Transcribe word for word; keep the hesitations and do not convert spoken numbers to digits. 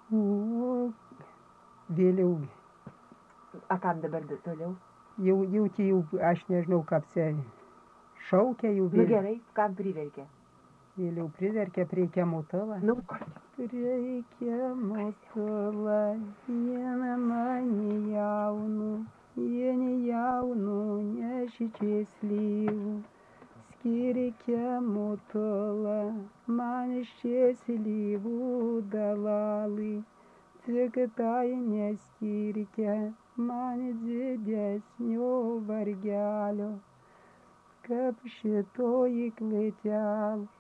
O vėliau. A kam dabar toliau? Jau, jau tie jau, aš nežinau, kaip čia šaukia jau vėliau. Nu gerai, kam priverkė? Vėliau priverkė prie kiemutala. Nu, prie kiemutala, jie mane jaunu, jie nejaunu, nešičia slyvų. Skiri kiemutala, man iščia slyvų dalali. Tik tai neskirkė man didesnio vargelio, kaip šitoji klėtelė